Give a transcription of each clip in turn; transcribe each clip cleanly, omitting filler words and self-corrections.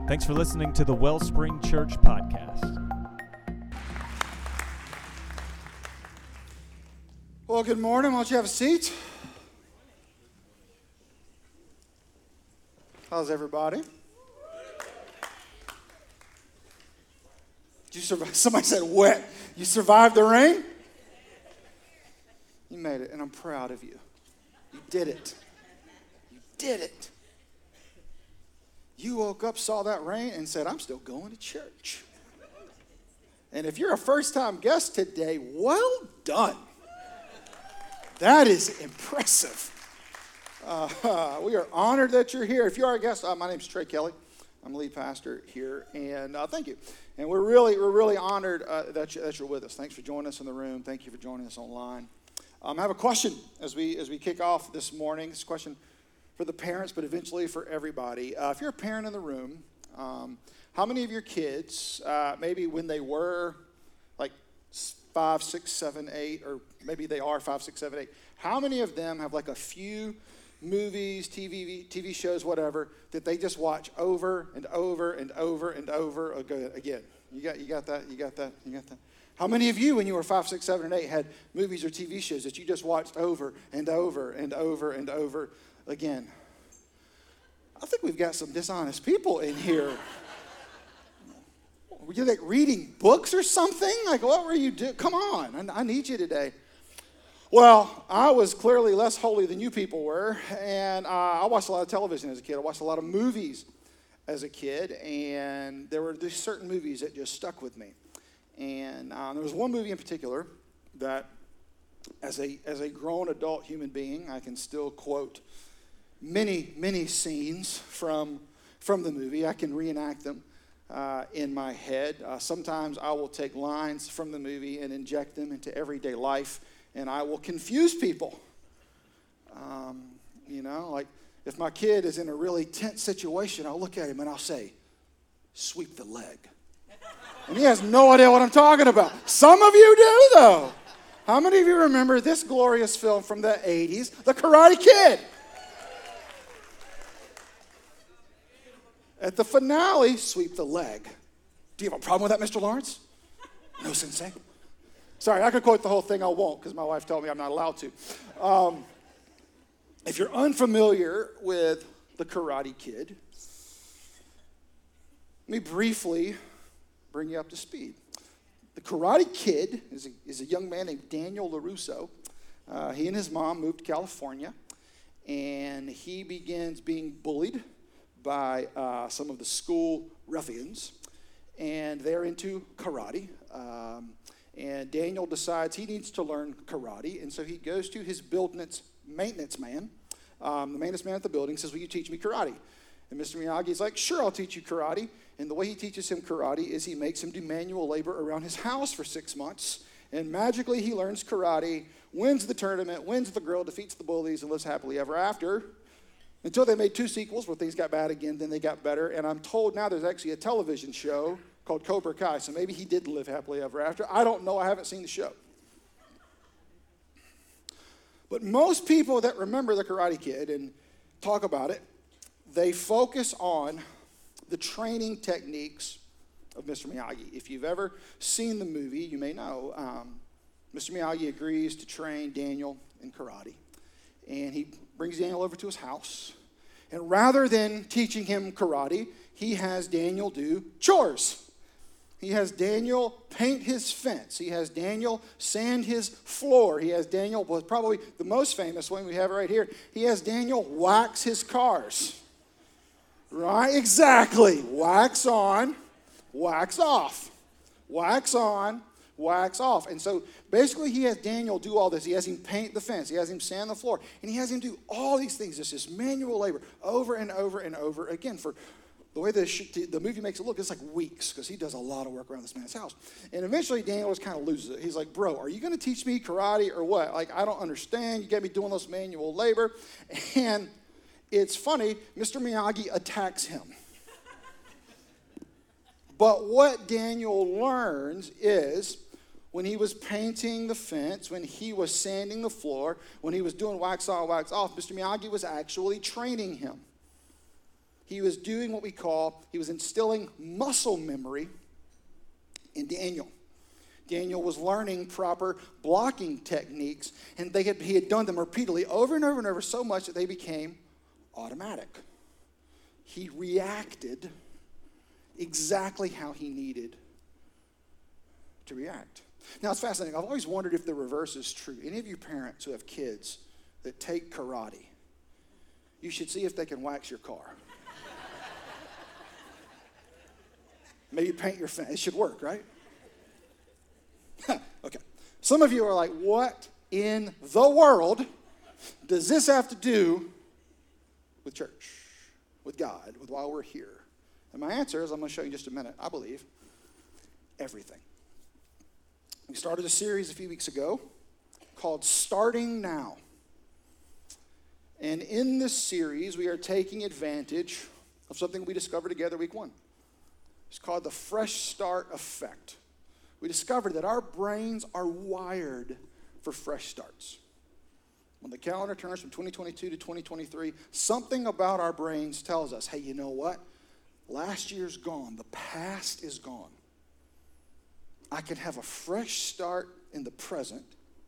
Thanks for listening to the Wellspring Church podcast. Well, good morning. Why don't you have a seat? How's everybody? Did you survive? Somebody said wet. You survived the rain? You made it, and I'm proud of you. You did it. You did it. You woke up, saw that rain, and said, I'm still going to church. And if you're a first-time guest today, well done. That is impressive. We are honored that you're here. If you are a guest, my name is Trey Kelly. I'm the lead pastor here, and thank you. And we're really honored that you're with us. Thanks for joining us in the room. Thank you for joining us online. I have a question as we kick off this morning. This question for the parents, but eventually for everybody. If you're a parent in the room, how many of your kids, maybe when they were like 5, 6, 7, 8, or maybe they are 5, 6, 7, 8, how many of them have like a few movies, TV shows, whatever, that they just watch over and over and over and over again? You got that? How many of you, when you were 5, 6, 7, and 8, had movies or TV shows that you just watched over and over and over and over again? I think we've got some dishonest people in here. Were you like reading books or something? Like, what were you doing? Come on, I need you today. Well, I was clearly less holy than you people were, and I watched a lot of television as a kid. I watched a lot of movies as a kid, and there were these certain movies that just stuck with me. And there was one movie in particular that, as a grown adult human being, I can still quote many scenes from the movie. I can reenact them in my head. Sometimes I will take lines from the movie and inject them into everyday life, and I will confuse people. Like if my kid is in a really tense situation, I'll look at him and I'll say, sweep the leg. And he has no idea what I'm talking about. Some of you do, though. How many of you remember this glorious film from the 80s, The Karate Kid? At the finale, sweep the leg. Do you have a problem with that, Mr. Lawrence? No, Sensei. Sorry, I could quote the whole thing. I won't, because my wife told me I'm not allowed to. If you're unfamiliar with The Karate Kid, let me briefly bring you up to speed. The Karate Kid is a young man named Daniel LaRusso. He and his mom moved to California, and he begins being bullied by some of the school ruffians, and they're into karate. And Daniel decides he needs to learn karate, and so he goes to his maintenance man. The maintenance man at the building says, will you teach me karate? And Mr. Miyagi's like, sure, I'll teach you karate. And the way he teaches him karate is he makes him do manual labor around his house for 6 months. And magically he learns karate, wins the tournament, wins the girl, defeats the bullies, and lives happily ever after. Until they made 2 sequels where things got bad again, then they got better. And I'm told now there's actually a television show called Cobra Kai. So maybe he did live happily ever after. I don't know. I haven't seen the show. But most people that remember The Karate Kid and talk about it, they focus on the training techniques of Mr. Miyagi. If you've ever seen the movie, you may know Mr. Miyagi agrees to train Daniel in karate. And he brings Daniel over to his house. And rather than teaching him karate, he has Daniel do chores. He has Daniel paint his fence. He has Daniel sand his floor. He has Daniel, well, probably the most famous one we have right here, he has Daniel wax his cars. Right? Exactly. Wax on, wax off. Wax on, wax off. And so basically he has Daniel do all this. He has him paint the fence. He has him sand the floor. And he has him do all these things. It's just manual labor over and over and over again. For the way the movie makes it look, it's like weeks because he does a lot of work around this man's house. And eventually Daniel just kind of loses it. He's like, bro, are you going to teach me karate or what? Like, I don't understand. You get me doing this manual labor. And it's funny, Mr. Miyagi attacks him. But what Daniel learns is when he was painting the fence, when he was sanding the floor, when he was doing wax on, wax off, Mr. Miyagi was actually training him. he was doing what he was instilling muscle memory in Daniel. Daniel was learning proper blocking techniques, and he had done them repeatedly over and over and over so much that they became automatic. He reacted exactly how he needed to react. Now, it's fascinating. I've always wondered if the reverse is true. Any of you parents who have kids that take karate, you should see if they can wax your car. Maybe paint your fence. It should work, right? Okay. Some of you are like, what in the world does this have to do with church, with God, with why we're here? And my answer is, I'm going to show you in just a minute, I believe, everything. We started a series a few weeks ago called Starting Now. And in this series, we are taking advantage of something we discovered together week 1. It's called the Fresh Start Effect. We discovered that our brains are wired for fresh starts. When the calendar turns from 2022 to 2023, something about our brains tells us, hey, you know what? Last year's gone. The past is gone. I can have a fresh start in the present,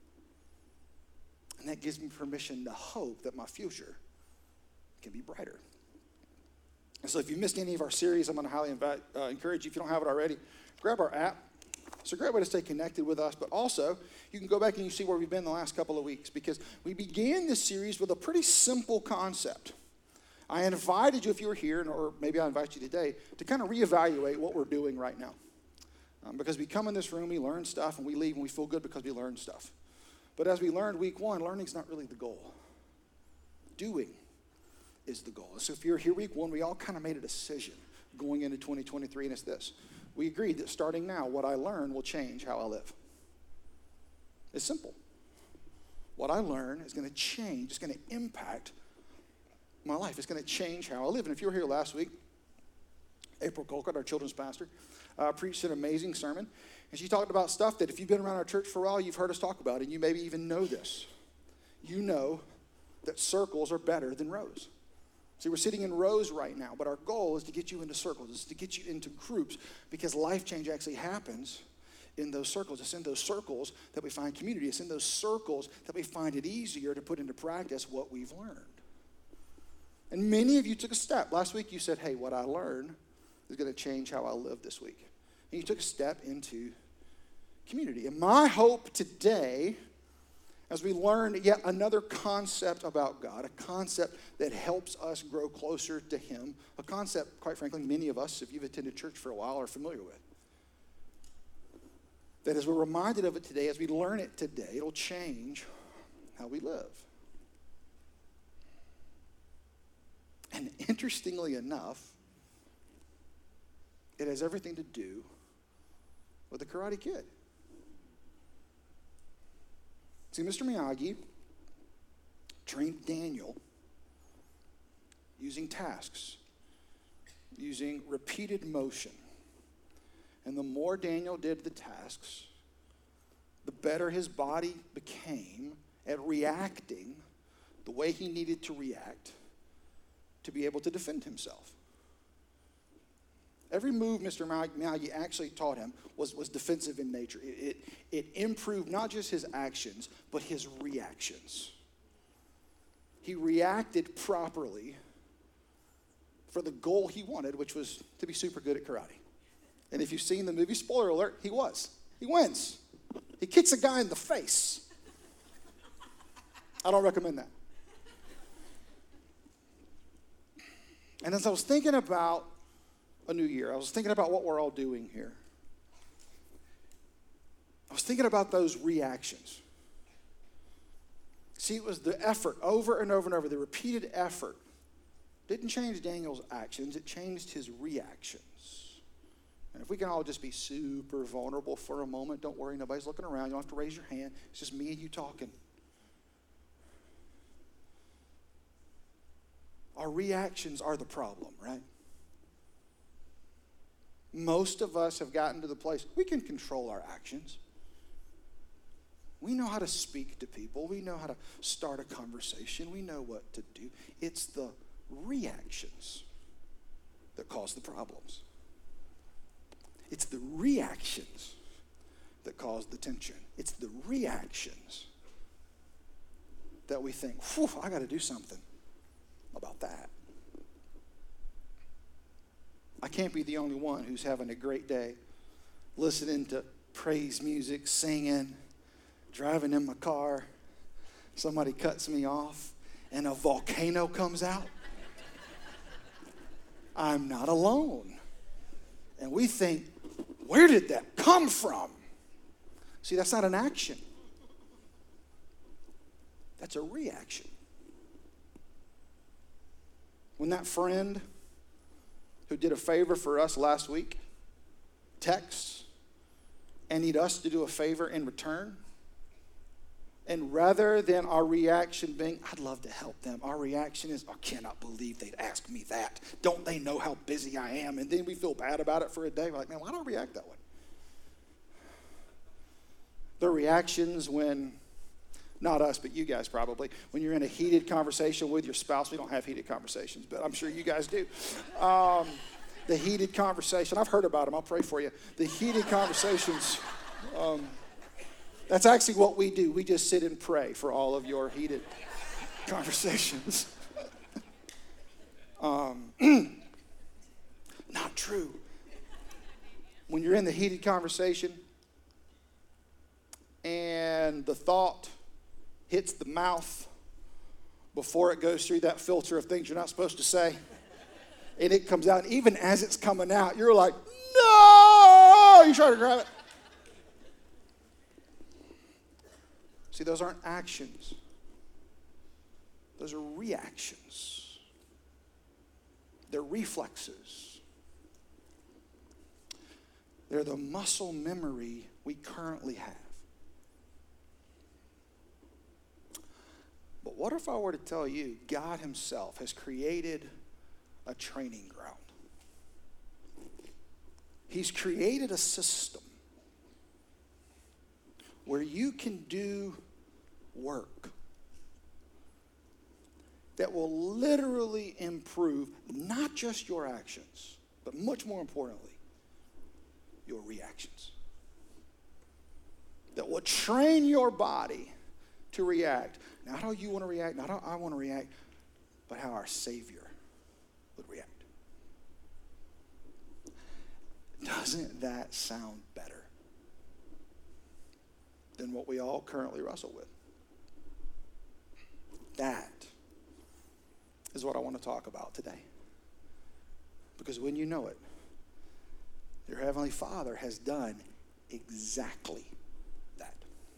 and that gives me permission to hope that my future can be brighter. And so if you missed any of our series, I'm going to highly encourage you, if you don't have it already, grab our app. It's a great way to stay connected with us, but also you can go back and you see where we've been the last couple of weeks, because we began this series with a pretty simple concept. I invited you, if you were here, or maybe I invite you today, to kind of reevaluate what we're doing right now. Because we come in this room, we learn stuff, and we leave and we feel good because we learned stuff. But as we learned week 1, learning's not really the goal. Doing is the goal. So if you're here week 1, we all kind of made a decision going into 2023, and it's this. We agreed that starting now, what I learn will change how I live. It's simple. What I learn is going to change. It's going to impact my life. It's going to change how I live. And if you were here last week, April Colquitt, our children's pastor, preached an amazing sermon. And she talked about stuff that if you've been around our church for a while, you've heard us talk about, and you maybe even know this. You know that circles are better than rows. See, we're sitting in rows right now, but our goal is to get you into circles. It's to get you into groups, because life change actually happens in those circles. It's in those circles that we find community. It's in those circles that we find it easier to put into practice what we've learned. And many of you took a step. Last week you said, hey, what I learned is going to change how I live this week. And you took a step into community. And my hope today, as we learn yet another concept about God, a concept that helps us grow closer to Him, a concept, quite frankly, many of us, if you've attended church for a while, are familiar with. That as we're reminded of it today, as we learn it today, it'll change how we live. And interestingly enough, it has everything to do with the Karate Kid. See, Mr. Miyagi trained Daniel using tasks, using repeated motion. And the more Daniel did the tasks, the better his body became at reacting the way he needed to react to be able to defend himself. Every move Mr. Miyagi actually taught him was defensive in nature. It improved not just his actions, but his reactions. He reacted properly for the goal he wanted, which was to be super good at karate. And if you've seen the movie, spoiler alert, he was. He wins. He kicks a guy in the face. I don't recommend that. And as I was thinking about a new year, I was thinking about what we're all doing here. I was thinking about those reactions. See, it was the effort over and over and over, the repeated effort. Didn't change Daniel's actions, it changed his reactions. And if we can all just be super vulnerable for a moment, don't worry, nobody's looking around. You don't have to raise your hand. It's just me and you talking. Our reactions are the problem, right? Most of us have gotten to the place we can control our actions. We know how to speak to people. We know how to start a conversation. We know what to do. It's the reactions that cause the problems. It's the reactions that cause the tension. It's the reactions that we think, whew, I got to do something about that. I can't be the only one who's having a great day listening to praise music, singing, driving in my car. Somebody cuts me off and a volcano comes out. I'm not alone. And we think, where did that come from? See, that's not an action. That's a reaction. When that friend who did a favor for us last week texts and need us to do a favor in return, and rather than our reaction being, I'd love to help them, our reaction is, I cannot believe they'd ask me that. Don't they know how busy I am? And then we feel bad about it for a day. We're like, man, why don't I react that way? The reactions when, not us, but you guys probably, when you're in a heated conversation with your spouse. We don't have heated conversations, but I'm sure you guys do. The heated conversation, I've heard about them. I'll pray for you. The heated conversations, that's actually what we do. We just sit and pray for all of your heated conversations. Not true. When you're in the heated conversation and the thought hits the mouth before it goes through that filter of things you're not supposed to say, and it comes out, and even as it's coming out, you're like, no! You try to grab it. See, those aren't actions. Those are reactions. They're reflexes. They're the muscle memory we currently have. But what if I were to tell you God himself has created a training ground? He's created a system where you can do work that will literally improve not just your actions, but much more importantly, your reactions. That will train your body to react. Not how you want to react, not how I want to react, but how our Savior would react. Doesn't that sound better than what we all currently wrestle with? That is what I want to talk about today. Because when you know it, your Heavenly Father has done exactly that.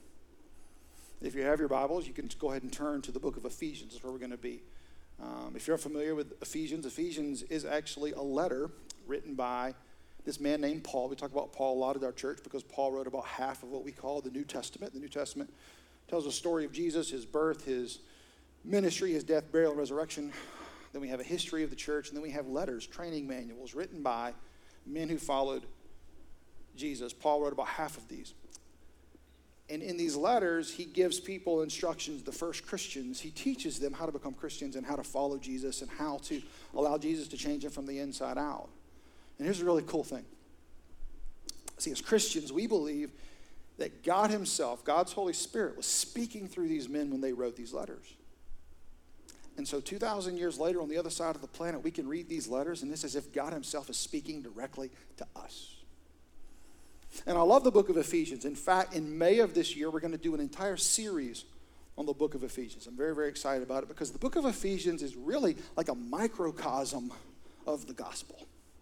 If you have your Bibles, you can go ahead and turn to the book of Ephesians. That's where we're going to be. If you're familiar with Ephesians, Ephesians is actually a letter written by this man named Paul. We talk about Paul a lot at our church because Paul wrote about half of what we call the New Testament. The New Testament tells the story of Jesus, his birth, his ministry, his death, burial, and resurrection. Then we have a history of the church, and then we have letters, training manuals written by men who followed Jesus. Paul wrote about half of these. And in these letters, he gives people instructions, the first Christians. He teaches them how to become Christians and how to follow Jesus and how to allow Jesus to change them from the inside out. And here's a really cool thing. See, as Christians, we believe that God himself, God's Holy Spirit, was speaking through these men when they wrote these letters. And so 2,000 years later, on the other side of the planet, we can read these letters, and it's as if God himself is speaking directly to us. And I love the book of Ephesians. In fact, in May of this year, we're going to do an entire series on the book of Ephesians. I'm very, very excited about it because the book of Ephesians is really like a microcosm of the gospel.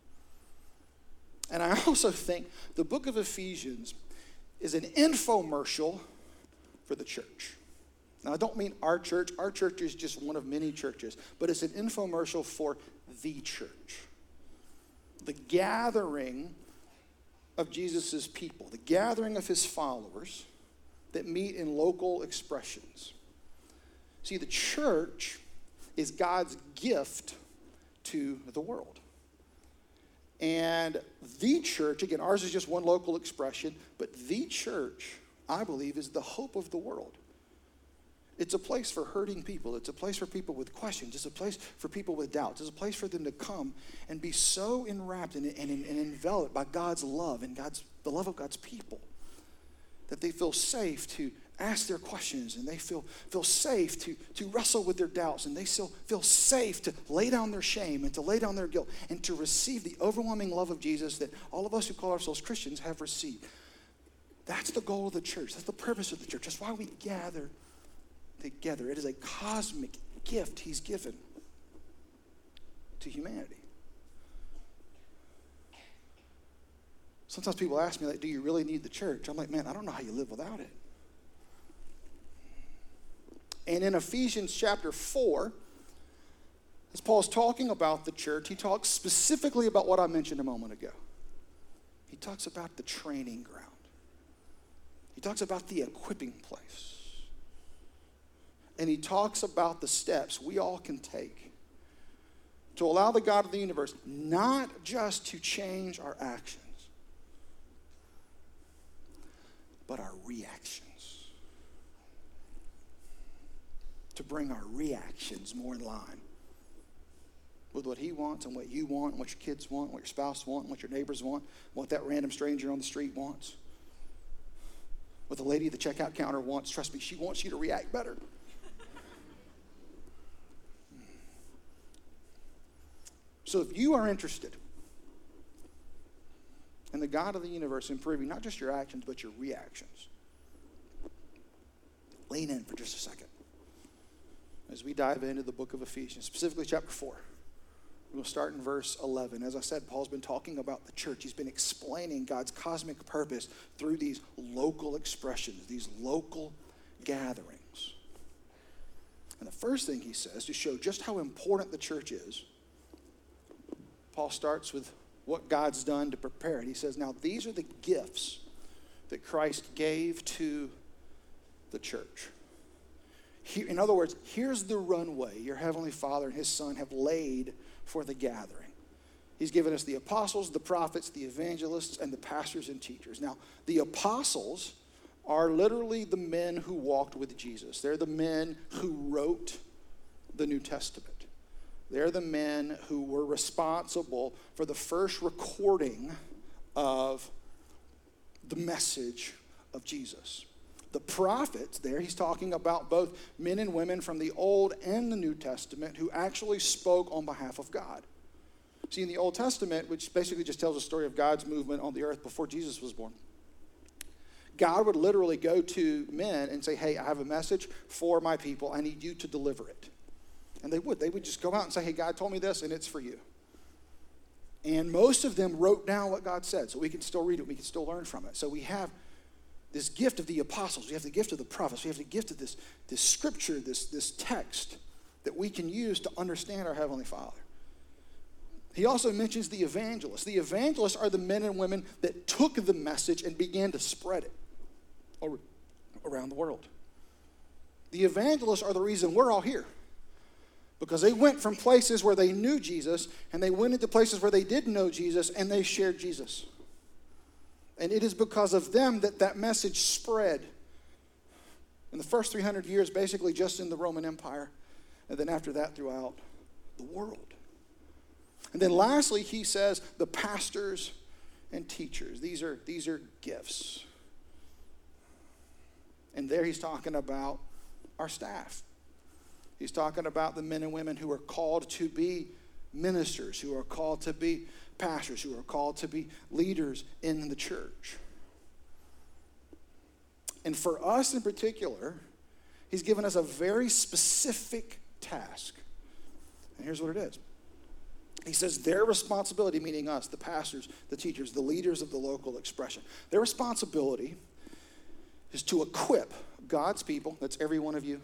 And I also think the book of Ephesians is an infomercial for the church. Now, I don't mean our church. Our church is just one of many churches. But it's an infomercial for the church. The gathering of Jesus' people, the gathering of his followers that meet in local expressions. See, the church is God's gift to the world. And the church, again, ours is just one local expression, but the church, I believe, is the hope of the world. It's a place for hurting people. It's a place for people with questions. It's a place for people with doubts. It's a place for them to come and be so enwrapped and enveloped by God's love and the love of God's people that they feel safe to ask their questions, and they feel safe to wrestle with their doubts, and they feel safe to lay down their shame and to lay down their guilt and to receive the overwhelming love of Jesus that all of us who call ourselves Christians have received. That's the goal of the church. That's the purpose of the church. That's why we gather together. It is a cosmic gift he's given to humanity. Sometimes people ask me, like, do you really need the church? I'm like, man, I don't know how you live without it. And in Ephesians chapter 4, as Paul's talking about the church, he talks specifically about what I mentioned a moment ago. He talks about the training ground. He talks about the equipping place. And he talks about the steps we all can take to allow the God of the universe not just to change our actions, but our reactions. To bring our reactions more in line with what he wants and what you want and what your kids want, what your spouse wants, what your neighbors want, what that random stranger on the street wants, what the lady at the checkout counter wants. Trust me, she wants you to react better. So if you are interested in the God of the universe improving not just your actions, but your reactions, lean in for just a second as we dive into the book of Ephesians, specifically chapter 4. We're going to start in verse 11. As I said, Paul's been talking about the church. He's been explaining God's cosmic purpose through these local expressions, these local gatherings. And the first thing he says, to show just how important the church is, Paul starts with what God's done to prepare it. He says, now these are the gifts that Christ gave to the church. In other words, here's the runway your Heavenly Father and His Son have laid for the gathering. He's given us the apostles, the prophets, the evangelists, and the pastors and teachers. Now, the apostles are literally the men who walked with Jesus. They're the men who wrote the New Testament. They're the men who were responsible for the first recording of the message of Jesus. The prophets there, he's talking about both men and women from the Old and the New Testament who actually spoke on behalf of God. See, in the Old Testament, which basically just tells a story of God's movement on the earth before Jesus was born, God would literally go to men and say, hey, I have a message for my people. I need you to deliver it. And they would just go out and say, hey, God told me this, and it's for you. And most of them wrote down what God said, so we can still read it, we can still learn from it. So we have this gift of the apostles, we have the gift of the prophets, we have the gift of this scripture, this text that we can use to understand our Heavenly Father. He also mentions the evangelists. The evangelists are the men and women that took the message and began to spread it around the world. The evangelists are the reason we're all here, because they went from places where they knew Jesus and they went into places where they didn't know Jesus and they shared Jesus. And it is because of them that message spread in the first 300 years, basically just in the Roman Empire, and then after that throughout the world. And then lastly, he says the pastors and teachers. These are gifts. And there he's talking about our staff. He's talking about the men and women who are called to be ministers, who are called to be pastors, who are called to be leaders in the church. And for us in particular, he's given us a very specific task. And here's what it is. He says their responsibility, meaning us, the pastors, the teachers, the leaders of the local expression, their responsibility is to equip God's people, that's every one of you.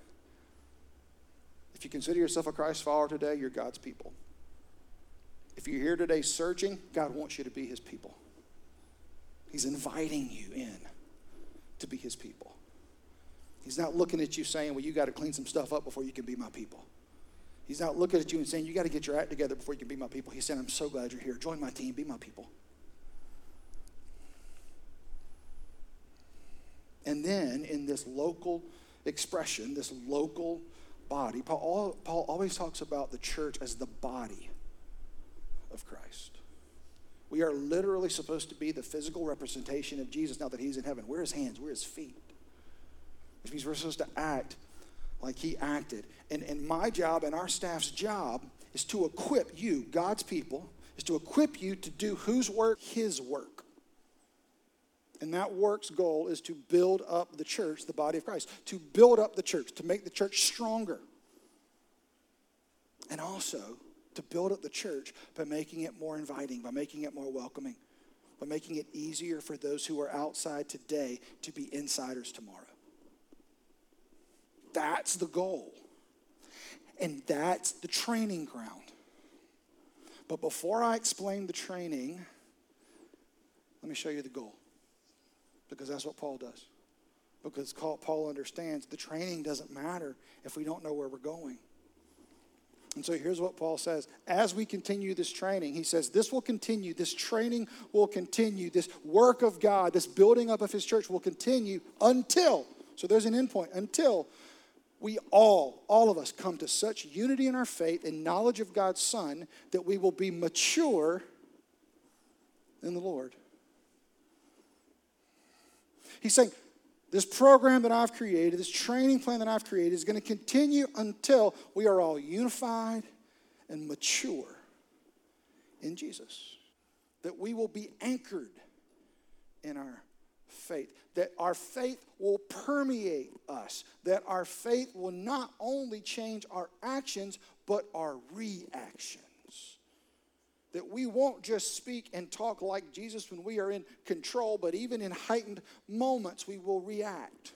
If you consider yourself a Christ follower today, you're God's people. If you're here today searching, God wants you to be His people. He's inviting you in to be His people. He's not looking at you saying, well, you got to clean some stuff up before you can be my people. He's not looking at you and saying, you got to get your act together before you can be my people. He's saying, I'm so glad you're here. Join my team. Be my people. And then in this local expression, this local body. Paul always talks about the church as the body of Christ. We are literally supposed to be the physical representation of Jesus now that he's in heaven. We're his hands, we're his feet. Which means we're supposed to act like he acted. And my job and our staff's job is to equip you, God's people, is to equip you to do whose work? His work. And that work's goal is to build up the church, the body of Christ, to build up the church, to make the church stronger. And also to build up the church by making it more inviting, by making it more welcoming, by making it easier for those who are outside today to be insiders tomorrow. That's the goal. And that's the training ground. But before I explain the training, let me show you the goal. Because that's what Paul does. Because Paul understands the training doesn't matter if we don't know where we're going. And so here's what Paul says. As we continue this training, he says, this will continue. This training will continue. This work of God, this building up of his church will continue until, so there's an end point, until we all of us come to such unity in our faith and knowledge of God's Son that we will be mature in the Lord. He's saying, this program that I've created, this training plan that I've created is going to continue until we are all unified and mature in Jesus. That we will be anchored in our faith. That our faith will permeate us. That our faith will not only change our actions, but our reactions. That we won't just speak and talk like Jesus when we are in control, but even in heightened moments, we will react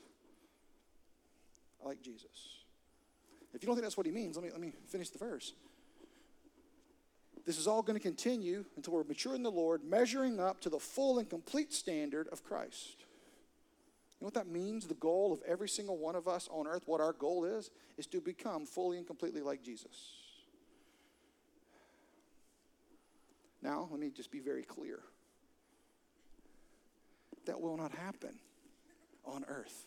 like Jesus. If you don't think that's what he means, let me finish the verse. This is all going to continue until we're mature in the Lord, measuring up to the full and complete standard of Christ. You know what that means? The goal of every single one of us on earth, what our goal is to become fully and completely like Jesus. Now, let me just be very clear. That will not happen on earth.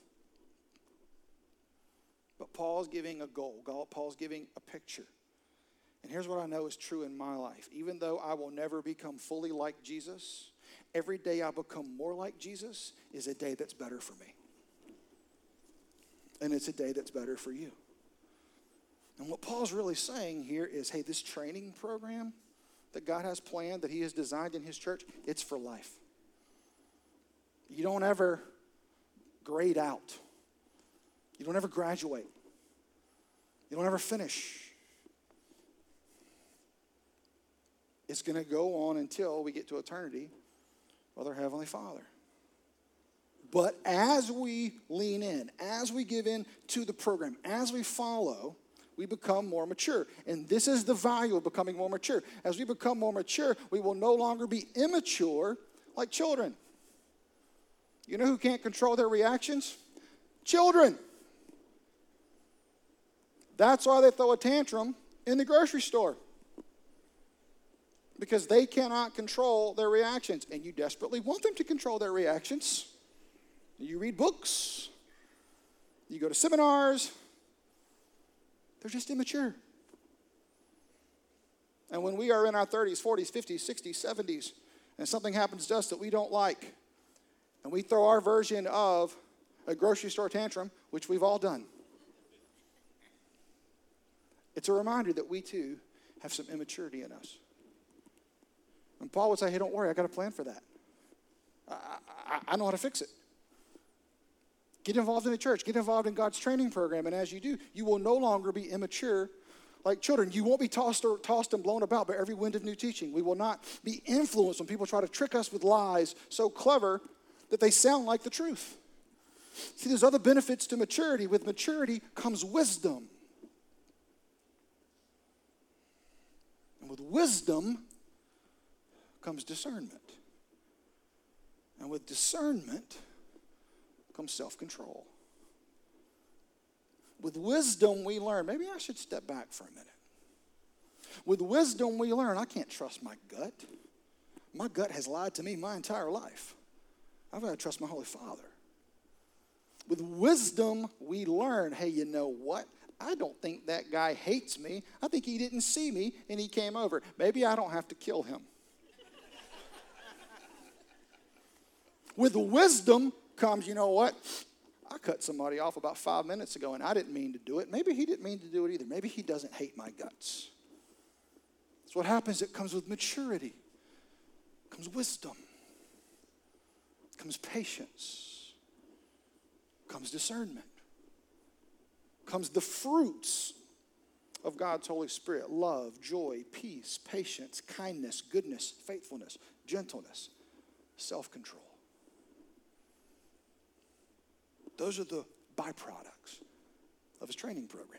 But Paul's giving a goal. Paul's giving a picture. And here's what I know is true in my life. Even though I will never become fully like Jesus, every day I become more like Jesus is a day that's better for me. And it's a day that's better for you. And what Paul's really saying here is, hey, this training program that God has planned, that he has designed in his church, it's for life. You don't ever grade out. You don't ever graduate. You don't ever finish. It's going to go on until we get to eternity with our Heavenly Father. But as we lean in, as we give in to the program, as we follow, we become more mature. And this is the value of becoming more mature. As we become more mature, we will no longer be immature like children. You know who can't control their reactions? Children. That's why they throw a tantrum in the grocery store. Because they cannot control their reactions. And you desperately want them to control their reactions. You read books. You go to seminars. They're just immature. And when we are in our 30s, 40s, 50s, 60s, 70s, and something happens to us that we don't like, and we throw our version of a grocery store tantrum, which we've all done, it's a reminder that we too have some immaturity in us. And Paul would say, hey, don't worry, I got a plan for that. I know how to fix it. Get involved in the church. Get involved in God's training program. And as you do, you will no longer be immature like children. You won't be tossed and blown about by every wind of new teaching. We will not be influenced when people try to trick us with lies so clever that they sound like the truth. See, there's other benefits to maturity. With maturity comes wisdom. And with wisdom comes discernment. And with discernment comes self-control. With wisdom we learn, maybe I should step back for a minute. With wisdom we learn, I can't trust my gut. My gut has lied to me my entire life. I've got to trust my Holy Father. With wisdom, we learn, hey, you know what? I don't think that guy hates me. I think he didn't see me and he came over. Maybe I don't have to kill him. With wisdom comes, you know what? I cut somebody off about 5 minutes ago and I didn't mean to do it. Maybe he didn't mean to do it either. Maybe he doesn't hate my guts. That's what happens. It comes with maturity. It comes wisdom. It comes patience. It comes discernment. It comes the fruits of God's Holy Spirit. Love, joy, peace, patience, kindness, goodness, faithfulness, gentleness, self-control. Those are the byproducts of his training program.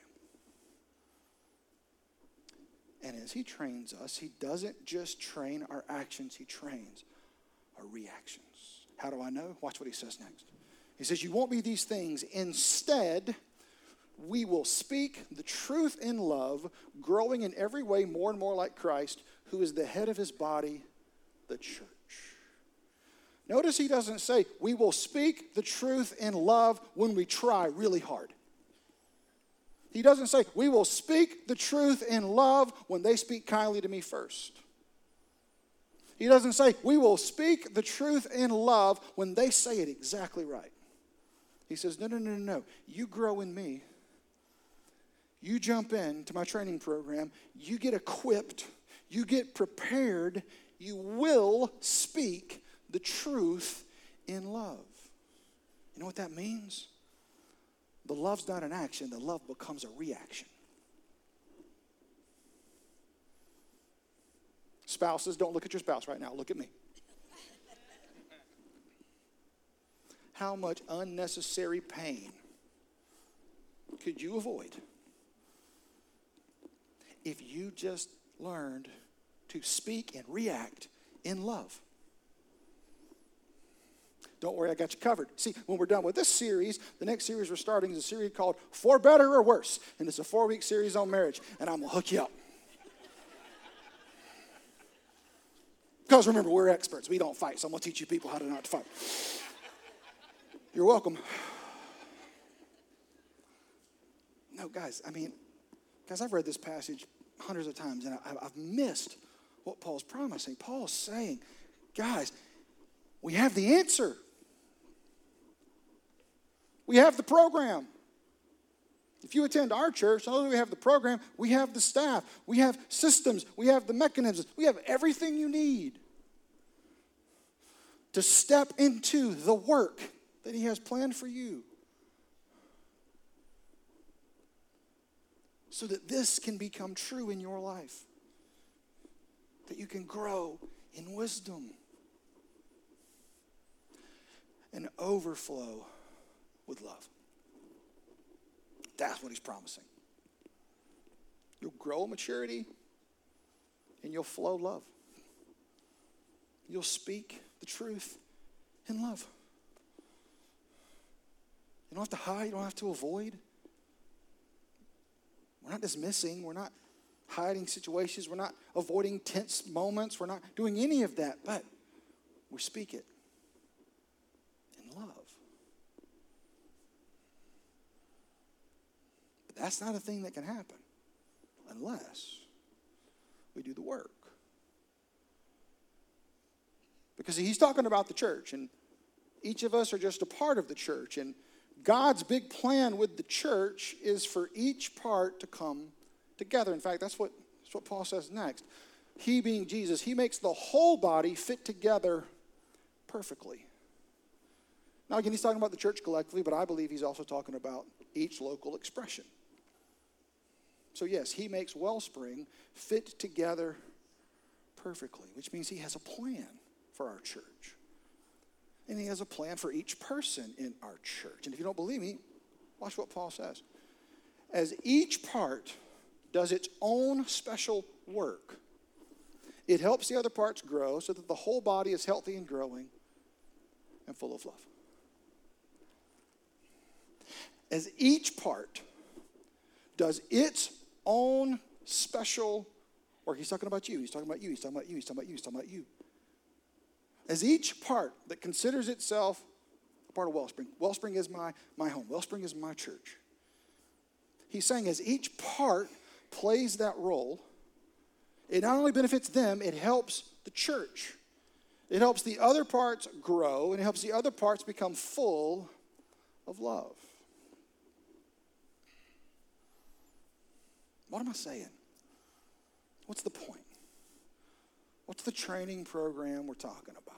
And as he trains us, he doesn't just train our actions, he trains our reactions. How do I know? Watch what he says next. He says, you won't be these things. Instead, we will speak the truth in love, growing in every way more and more like Christ, who is the head of his body, the church. Notice he doesn't say, we will speak the truth in love when we try really hard. He doesn't say, we will speak the truth in love when they speak kindly to me first. He doesn't say, we will speak the truth in love when they say it exactly right. He says, no. You grow in me. You jump into my training program. You get equipped. You get prepared. You will speak the truth in love. You know what that means? The love's not an action. The love becomes a reaction. Spouses, don't look at your spouse right now. Look at me. How much unnecessary pain could you avoid if you just learned to speak and react in love? Don't worry, I got you covered. See, when we're done with this series, the next series we're starting is a series called For Better or Worse. And it's a 4-week series on marriage. And I'm going to hook you up. Because remember, we're experts. We don't fight. So I'm going to teach you people how to not to fight. You're welcome. No, guys, I've read this passage hundreds of times. And I've missed what Paul's promising. Paul's saying, guys, we have the answer. We have the program. If you attend our church, not only do we have the program, we have the staff, we have systems, we have the mechanisms, we have everything you need to step into the work that he has planned for you. So that this can become true in your life. That you can grow in wisdom and overflow with love. That's what he's promising. You'll grow in maturity and you'll flow love. You'll speak the truth in love. You don't have to hide. You don't have to avoid. We're not dismissing. We're not hiding situations. We're not avoiding tense moments. We're not doing any of that. But we speak it in love. But that's not a thing that can happen unless we do the work. Because he's talking about the church, and each of us are just a part of the church. And God's big plan with the church is for each part to come together. In fact, that's what Paul says next. He being Jesus, he makes the whole body fit together perfectly. Now again, he's talking about the church collectively, but I believe he's also talking about each local expression. So yes, he makes Wellspring fit together perfectly, which means he has a plan for our church. And he has a plan for each person in our church. And if you don't believe me, watch what Paul says. As each part does its own special work, it helps the other parts grow so that the whole body is healthy and growing and full of love. As each part does its own special work. He's talking about you. He's talking about you. He's talking about you. He's talking about you. He's talking about you. As each part that considers itself part of Wellspring. Wellspring is my home. Wellspring is my church. He's saying as each part plays that role, it not only benefits them, it helps the church. It helps the other parts grow, and it helps the other parts become full of love. What am I saying? What's the point? What's the training program we're talking about?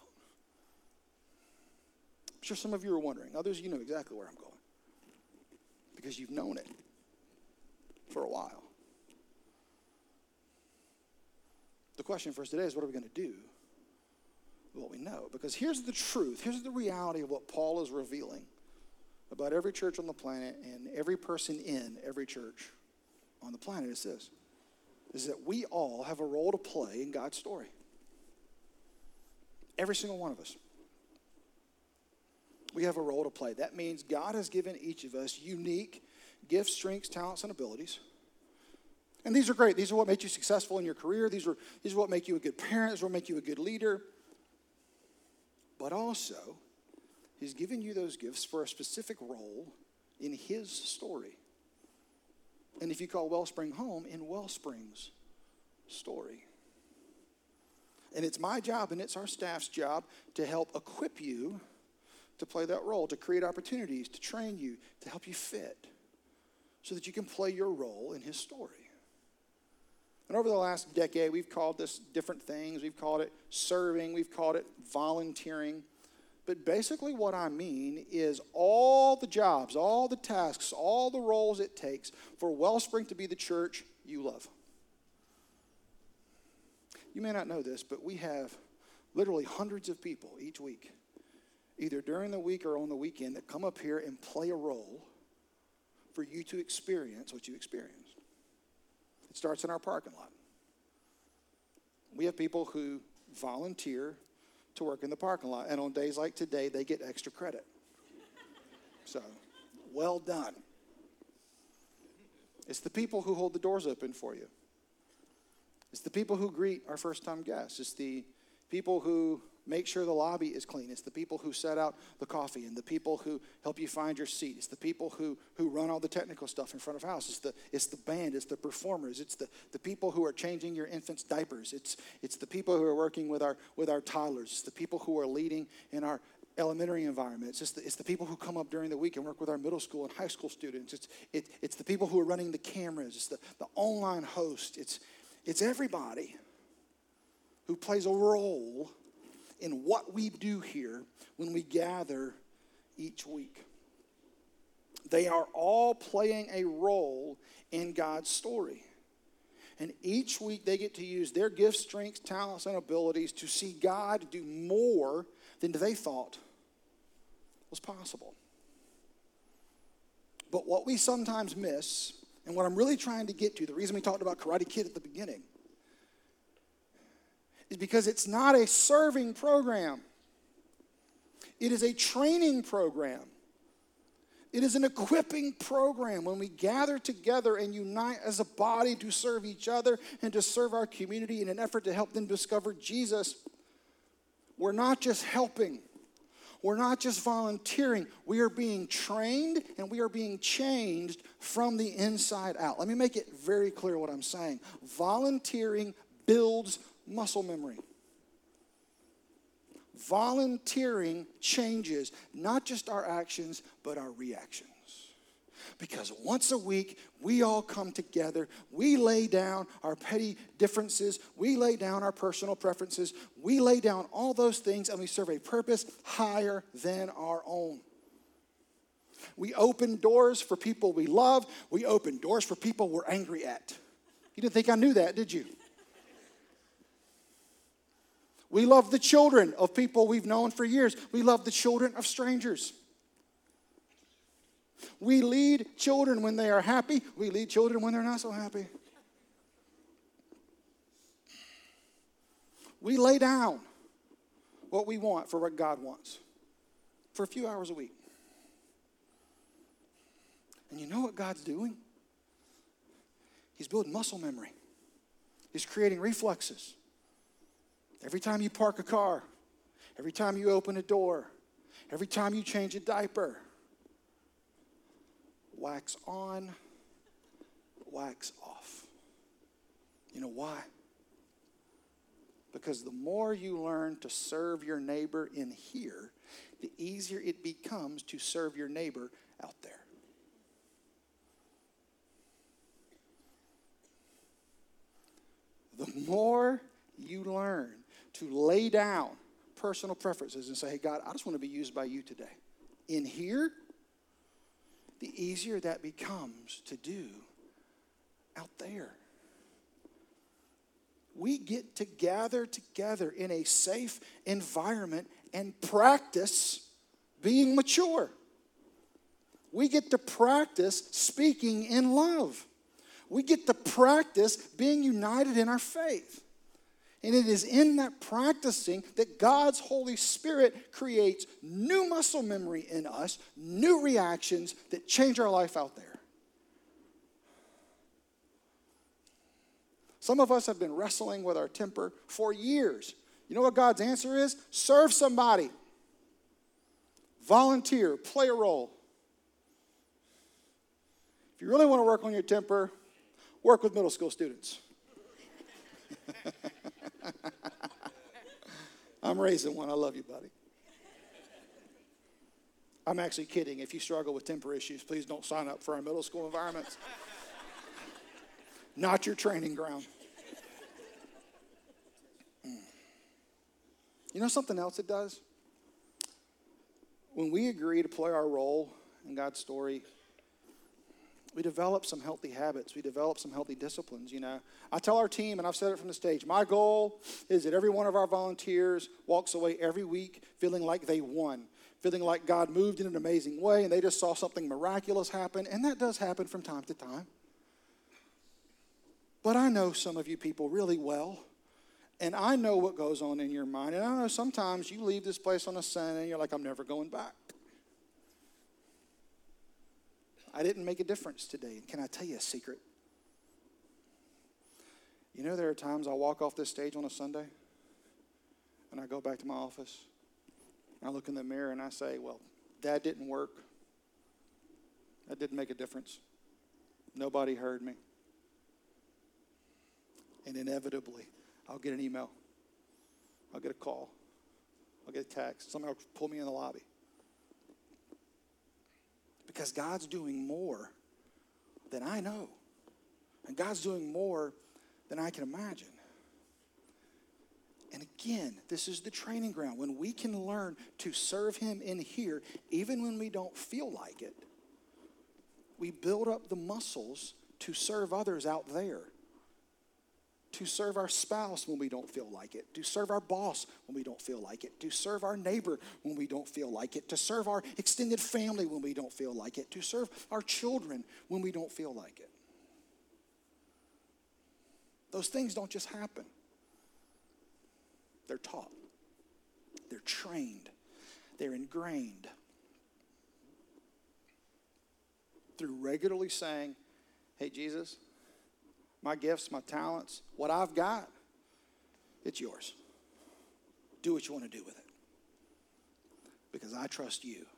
I'm sure some of you are wondering. Others, you know exactly where I'm going. Because you've known it for a while. The question for us today is, what are we going to do with what we know? Because here's the truth. Here's the reality of what Paul is revealing about every church on the planet and every person in every church on the planet is this, is that we all have a role to play in God's story. Every single one of us. We have a role to play. That means God has given each of us unique gifts, strengths, talents, and abilities. And these are great. These are what make you successful in your career. These are what make you a good parent. These are what make you a good leader. But also, He's given you those gifts for a specific role in His story. And if you call Wellspring home, in Wellspring's story. And it's my job and it's our staff's job to help equip you to play that role, to create opportunities, to train you, to help you fit, so that you can play your role in His story. And over the last decade, we've called this different things. We've called it serving. We've called it volunteering. But basically what I mean is all the jobs, all the tasks, all the roles it takes for Wellspring to be the church you love. You may not know this, but we have literally hundreds of people each week, either during the week or on the weekend, that come up here and play a role for you to experience what you experienced. It starts in our parking lot. We have people who volunteer to work in the parking lot, and on days like today, they get extra credit. So, well done. It's the people who hold the doors open for you. It's the people who greet our first-time guests. It's the people who make sure the lobby is clean. It's the people who set out the coffee and the people who help you find your seat. It's the people who run all the technical stuff in front of house. It's the band. It's the performers. It's the people who are changing your infant's diapers. It's the people who are working with our toddlers. It's the people who are leading in our elementary environment. It's the people who come up during the week and work with our middle school and high school students. It's the people who are running the cameras. It's the online host. It's everybody who plays a role in what we do here when we gather each week. They are all playing a role in God's story. And each week they get to use their gifts, strengths, talents, and abilities to see God do more than they thought was possible. But what we sometimes miss, and what I'm really trying to get to, the reason we talked about Karate Kid at the beginning, is because it's not a serving program. It is a training program. It is an equipping program when we gather together and unite as a body to serve each other and to serve our community in an effort to help them discover Jesus. We're not just helping. We're not just volunteering. We are being trained and we are being changed from the inside out. Let me make it very clear what I'm saying. Volunteering builds muscle memory. Volunteering changes not just our actions, but our reactions. Because once a week, we all come together, we lay down our petty differences, we lay down our personal preferences, we lay down all those things, and we serve a purpose higher than our own. We open doors for people we love, we open doors for people we're angry at. You didn't think I knew that, did you? We love the children of people we've known for years. We love the children of strangers. We lead children when they are happy. We lead children when they're not so happy. We lay down what we want for what God wants for a few hours a week. And you know what God's doing? He's building muscle memory. He's creating reflexes. Every time you park a car, every time you open a door, Every time you change a diaper, wax on, wax off. You know why? Because the more you learn to serve your neighbor in here, the easier it becomes to serve your neighbor out there. The more you learn to lay down personal preferences and say, hey, God, I just want to be used by you today. In here, the easier that becomes to do out there. We get to gather together in a safe environment and practice being mature. We get to practice speaking in love. We get to practice being united in our faith. And it is in that practicing that God's Holy Spirit creates new muscle memory in us, new reactions that change our life out there. Some of us have been wrestling with our temper for years. You know what God's answer is? Serve somebody. Volunteer, play a role. If you really want to work on your temper, work with middle school students. I'm raising one. I love you, buddy. I'm actually kidding. If you struggle with temper issues, please don't sign up for our middle school environments. Not your training ground. You know something else it does? When we agree to play our role in God's story, we develop some healthy habits. We develop some healthy disciplines, you know. I tell our team, and I've said it from the stage, my goal is that every one of our volunteers walks away every week feeling like they won, feeling like God moved in an amazing way and they just saw something miraculous happen. And that does happen from time to time. But I know some of you people really well. And I know what goes on in your mind. And I know sometimes you leave this place on a Sunday and you're like, I'm never going back. I didn't make a difference today. Can I tell you a secret? You know, there are times I walk off this stage on a Sunday and I go back to my office. And I look in the mirror and I say, well, that didn't work. That didn't make a difference. Nobody heard me. And inevitably, I'll get an email. I'll get a call. I'll get a text. Somebody will pull me in the lobby. Because God's doing more than I know. And God's doing more than I can imagine. And again, this is the training ground. When we can learn to serve him in here, even when we don't feel like it, we build up the muscles to serve others out there. To serve our spouse when we don't feel like it. To serve our boss when we don't feel like it. To serve our neighbor when we don't feel like it. To serve our extended family when we don't feel like it. To serve our children when we don't feel like it. Those things don't just happen. They're taught. They're trained. They're ingrained. Through regularly saying, hey, Jesus, my gifts, my talents, what I've got, it's yours. Do what you want to do with it. Because I trust you.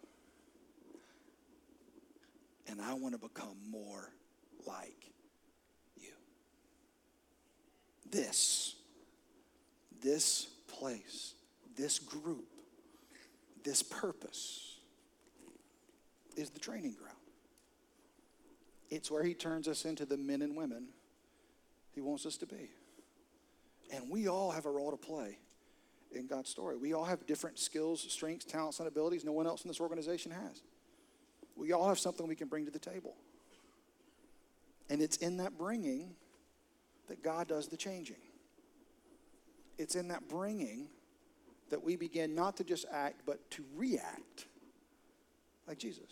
And I want to become more like you. This place, this group, this purpose is the training ground. It's where he turns us into the men and women he wants us to be. And we all have a role to play in God's story. We all have different skills, strengths, talents, and abilities no one else in this organization has. We all have something we can bring to the table. And it's in that bringing that God does the changing. It's in that bringing that we begin not to just act, but to react like Jesus.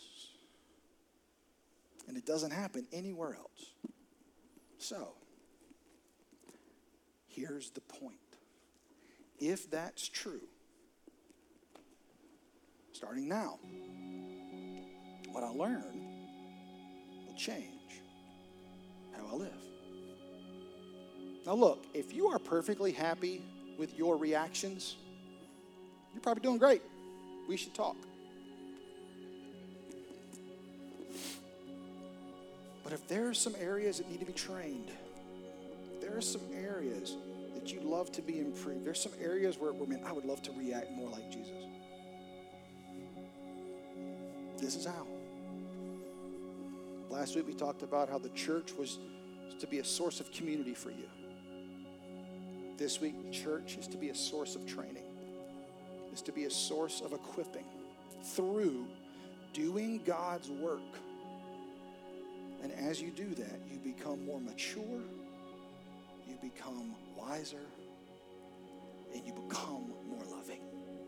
And it doesn't happen anywhere else. So, here's the point. If that's true, starting now, what I learn will change how I live. Now look, if you are perfectly happy with your reactions, you're probably doing great. We should talk. But if there are some areas that need to be trained, there are some areas that you'd love to be improved, there's some areas where man, I would love to react more like Jesus. This is how. Last week we talked about how the church was to be a source of community for you. This week, church is to be a source of training. Is to be a source of equipping through doing God's work. And as you do that, you become more mature, you become wiser, and you become more loving.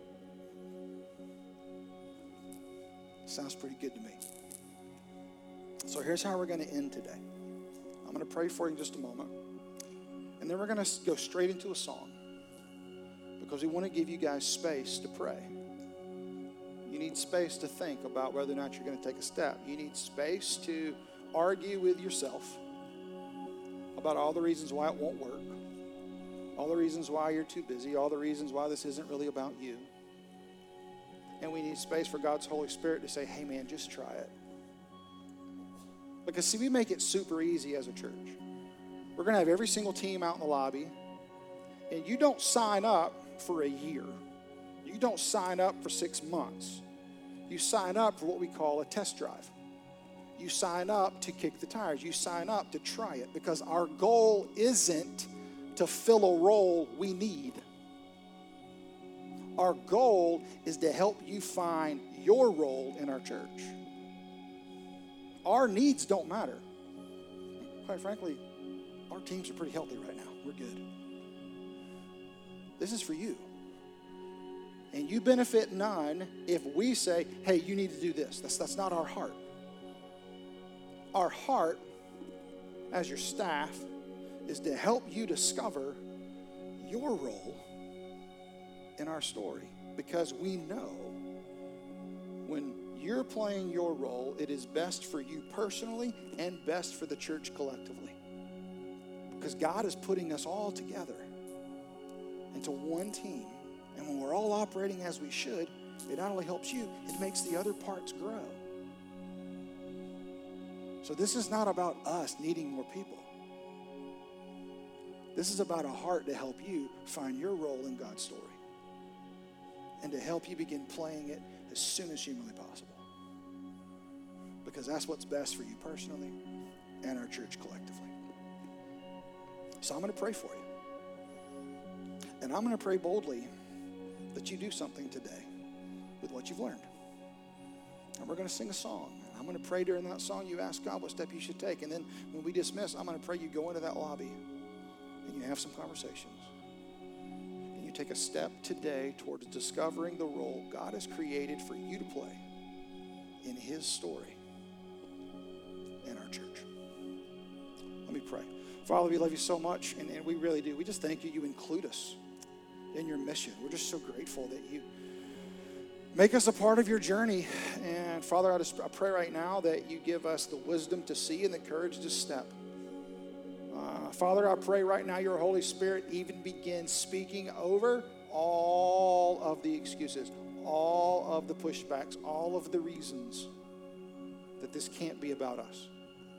Sounds pretty good to me. So here's how we're going to end today. I'm going to pray for you in just a moment. And then we're going to go straight into a song, because we want to give you guys space to pray. You need space to think about whether or not you're going to take a step. You need space to argue with yourself about all the reasons why it won't work, all the reasons why you're too busy, all the reasons why this isn't really about you. And we need space for God's Holy Spirit to say, hey man, just try it. Because see, we make it super easy as a church. We're going to have every single team out in the lobby, and you don't sign up for a year. You don't sign up for 6 months. You sign up for what we call a test drive. You sign up to kick the tires. You sign up to try it, because our goal isn't to fill a role we need. Our goal is to help you find your role in our church. Our needs don't matter. Quite frankly, our teams are pretty healthy right now. We're good. This is for you. And you benefit none if we say, hey, you need to do this. That's not our heart. Our heart, as your staff, is to help you discover your role in our story. Because we know when you're playing your role, it is best for you personally and best for the church collectively. Because God is putting us all together into one team. And when we're all operating as we should, it not only helps you, it makes the other parts grow. So this is not about us needing more people. This is about a heart to help you find your role in God's story, and to help you begin playing it as soon as humanly possible. Because that's what's best for you personally and our church collectively. So I'm going to pray for you. And I'm going to pray boldly that you do something today with what you've learned. And we're going to sing a song. I'm going to pray during that song. You ask God what step you should take. And then when we dismiss, I'm going to pray you go into that lobby and you have some conversations. And you take a step today towards discovering the role God has created for you to play in His story in our church. Let me pray. Father, we love you so much, and we really do. We just thank you. You include us in your mission. We're just so grateful that you make us a part of your journey. And Father, I pray right now that you give us the wisdom to see and the courage to step. Father, I pray right now your Holy Spirit even begins speaking over all of the excuses, all of the pushbacks, all of the reasons that this can't be about us.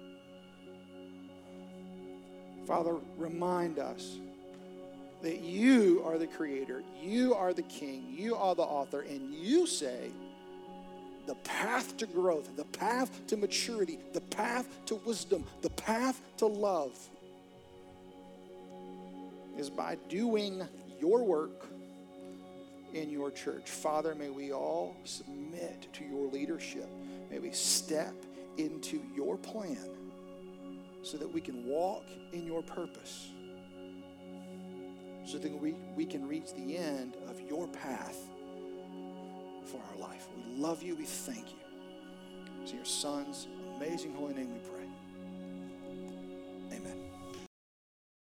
Father, remind us that you are the creator, you are the king, you are the author, and you say the path to growth, the path to maturity, the path to wisdom, the path to love is by doing your work in your church. Father, may we all submit to your leadership. May we step into your plan so that we can walk in your purpose, so that we can reach the end of your path for our life. We love you. We thank you. It's in your Son's amazing holy name we pray.